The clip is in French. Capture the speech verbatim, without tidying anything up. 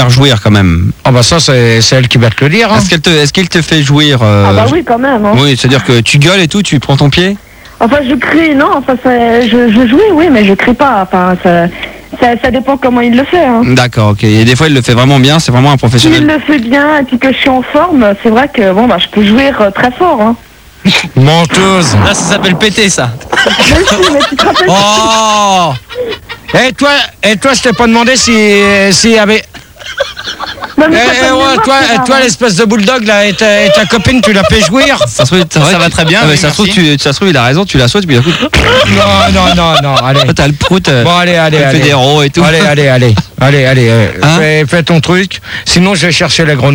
faire jouir quand même. Ah bah ça c'est, c'est elle qui va te le dire. Hein. Est-ce qu'elle te, est-ce qu'il te fait jouir euh... Ah bah oui, quand même. Hein. Oui, c'est-à-dire que tu gueules et tout, tu prends ton pied. Enfin, je crie, non, enfin, ça, je, je jouis, oui, mais je crie pas. Enfin, ça, ça, ça dépend comment il le fait. Hein. D'accord, ok. Et des fois, il le fait vraiment bien, c'est vraiment un Si professionnel. il le fait bien et puis que je suis en forme, c'est vrai que bon, bah, je peux jouir euh, très fort. Hein. Menteuse. Là, ça s'appelle péter, ça. Je le suis, mais tu te rappelles Oh. Et toi, et toi, je t'ai pas demandé si, s'il y avait. Non, mais Eh, ça eh, peut me ouais, voir, toi, c'est toi rare, l'espèce de bulldog là, et ta, et ta copine, tu la fais jouir. Ça se trouve, c'est vrai Ça que- va très bien, Ah, mais oui, ça se trouve, merci. tu, ça se trouve, il a raison, tu la sautes, puis d'un coup, Non, non, non, non, allez. t'as le prout, euh, Bon, allez, allez, elle fait allez. des ronds et tout. Allez, allez, allez, allez, allez, euh, Hein fais, fais ton truc. Sinon, je vais chercher la grenouille.